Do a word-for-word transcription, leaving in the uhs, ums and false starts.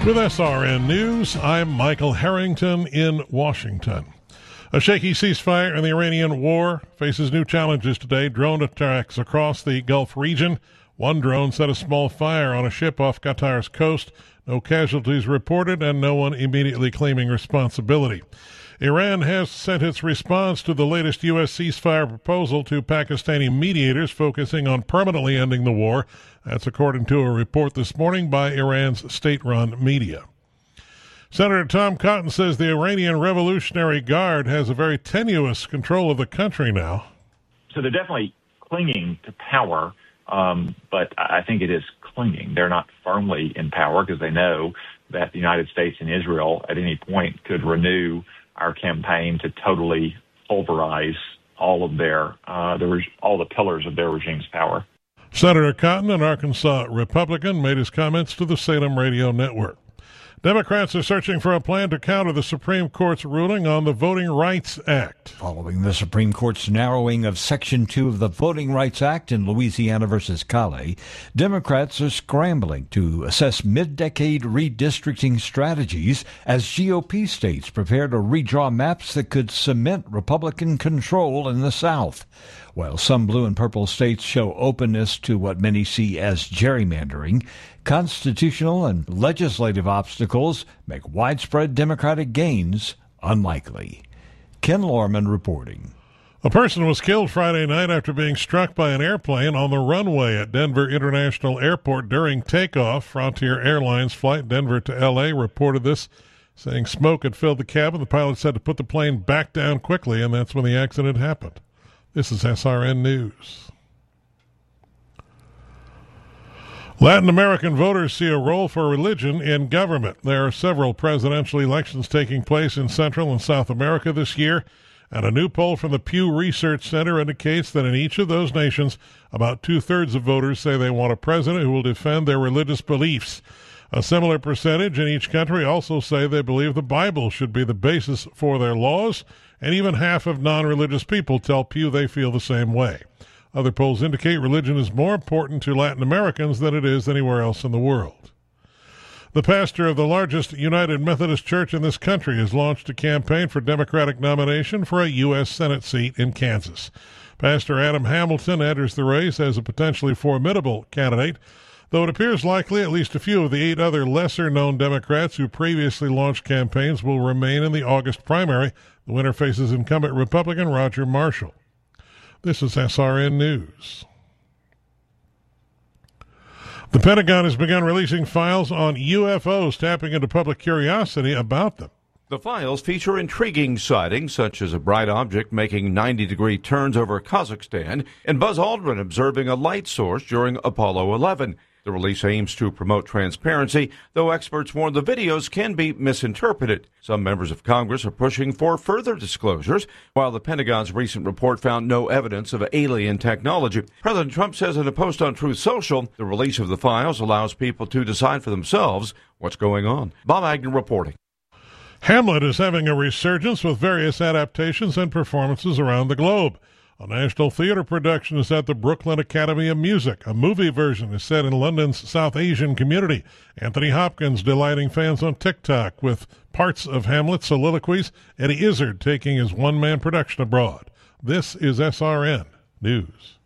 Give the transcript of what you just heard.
With S R N News, I'm Michael Harrington in Washington. A shaky ceasefire in the Iranian war faces new challenges today. Drone attacks across the Gulf region. One drone set a small fire on a ship off Qatar's coast. No casualties reported and no one immediately claiming responsibility. Iran has sent its response to the latest U S ceasefire proposal to Pakistani mediators focusing on permanently ending the war. That's according to a report this morning by Iran's state-run media. Senator Tom Cotton says the Iranian Revolutionary Guard has a very tenuous control of the country now. So they're definitely clinging to power, um, but I think it is clinging. They're not firmly in power because they know that the United States and Israel at any point could renew our campaign to totally pulverize all of their, uh, the, all the pillars of their regime's power. Senator Cotton, an Arkansas Republican, made his comments to the Salem Radio Network. Democrats are searching for a plan to counter the Supreme Court's ruling on the Voting Rights Act. Following the Supreme Court's narrowing of Section two of the Voting Rights Act in Louisiana versus Cali, Democrats are scrambling to assess mid-decade redistricting strategies as G O P states prepare to redraw maps that could cement Republican control in the South. While some blue and purple states show openness to what many see as gerrymandering, constitutional and legislative obstacles make widespread Democratic gains unlikely. Ken Lorman reporting. A person was killed Friday night after being struck by an airplane on the runway at Denver International Airport during takeoff. Frontier Airlines flight Denver to L A reported this, saying smoke had filled the cabin. The pilot said to put the plane back down quickly, and that's when the accident happened. This is S R N News. Latin American voters see a role for religion in government. There are several presidential elections taking place in Central and South America this year, and a new poll from the Pew Research Center indicates that in each of those nations, about two-thirds of voters say they want a president who will defend their religious beliefs. A similar percentage in each country also say they believe the Bible should be the basis for their laws, and even half of non-religious people tell Pew they feel the same way. Other polls indicate religion is more important to Latin Americans than it is anywhere else in the world. The pastor of the largest United Methodist Church in this country has launched a campaign for Democratic nomination for a U S Senate seat in Kansas. Pastor Adam Hamilton enters the race as a potentially formidable candidate, though it appears likely at least a few of the eight other lesser-known Democrats who previously launched campaigns will remain in the August primary. The winner faces incumbent Republican Roger Marshall. This is S R N News. The Pentagon has begun releasing files on U F Os, tapping into public curiosity about them. The files feature intriguing sightings, such as a bright object making ninety-degree turns over Kazakhstan and Buzz Aldrin observing a light source during Apollo eleven. The release aims to promote transparency, though experts warn the videos can be misinterpreted. Some members of Congress are pushing for further disclosures, while the Pentagon's recent report found no evidence of alien technology. President Trump says in a post on Truth Social, the release of the files allows people to decide for themselves what's going on. Bob Agnew reporting. Hamlet is having a resurgence with various adaptations and performances around the globe. A national theater production is at the Brooklyn Academy of Music. A movie version is set in London's South Asian community. Anthony Hopkins delighting fans on TikTok with parts of Hamlet's soliloquies. Eddie Izzard taking his one-man production abroad. This is S R N News.